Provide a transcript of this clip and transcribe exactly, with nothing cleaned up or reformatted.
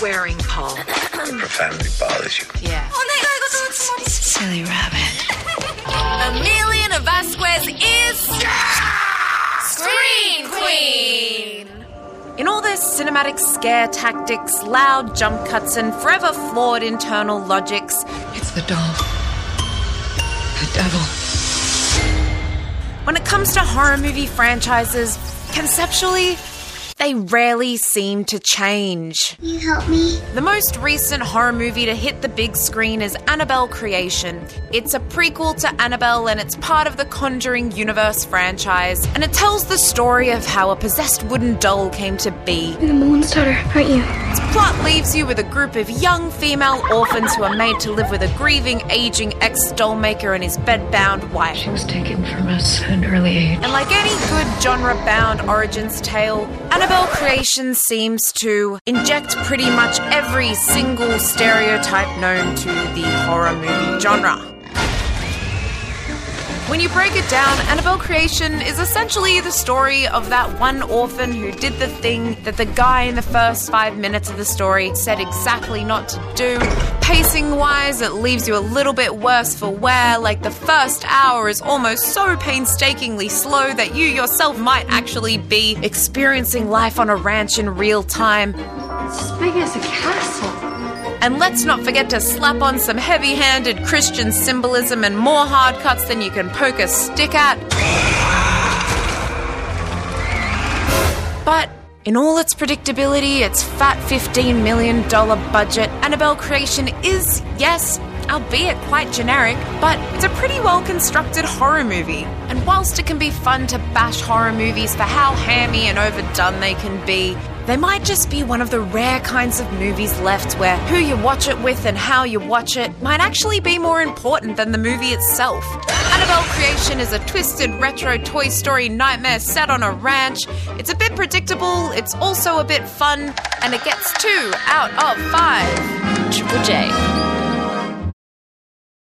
swearing, Paul? Profanity bothers you. Yeah. Silly rabbit. Amelia Vasquez is Screen Queen. In all their cinematic scare tactics, loud jump cuts, and forever flawed internal logics, It's the doll. The devil. when it comes to horror movie franchises, conceptually, they rarely seem to change. You help me? The most recent horror movie to hit the big screen is Annabelle Creation. It's a prequel to Annabelle and it's part of the Conjuring Universe franchise, and it tells the story of how a possessed wooden doll came to be. You're the Mullins daughter, aren't you? Its plot leaves you with a group of young female orphans who are made to live with a grieving, aging ex-dollmaker and his bed-bound wife. She was taken from us at an early age. And like any good genre-bound origins tale, Annabelle Creation seems to inject pretty much every single stereotype known to the horror movie genre. When you break it down, Annabelle Creation is essentially the story of that one orphan who did the thing that the guy in the first five minutes of the story said exactly not to do. Pacing-wise, it leaves you a little bit worse for wear, like the first hour is almost so painstakingly slow that you yourself might actually be experiencing life on a ranch in real time. It's as big as a castle. And let's not forget to slap on some heavy-handed Christian symbolism and more hard cuts than you can poke a stick at. But in all its predictability, its fat fifteen million dollars budget, Annabelle Creation is, yes, albeit quite generic, but it's a pretty well-constructed horror movie. And whilst it can be fun to bash horror movies for how hammy and overdone they can be, they might just be one of the rare kinds of movies left where who you watch it with and how you watch it might actually be more important than the movie itself. Annabelle Creation is a twisted retro Toy Story nightmare set on a ranch. It's a bit predictable, it's also a bit fun, and it gets two out of five. Triple J.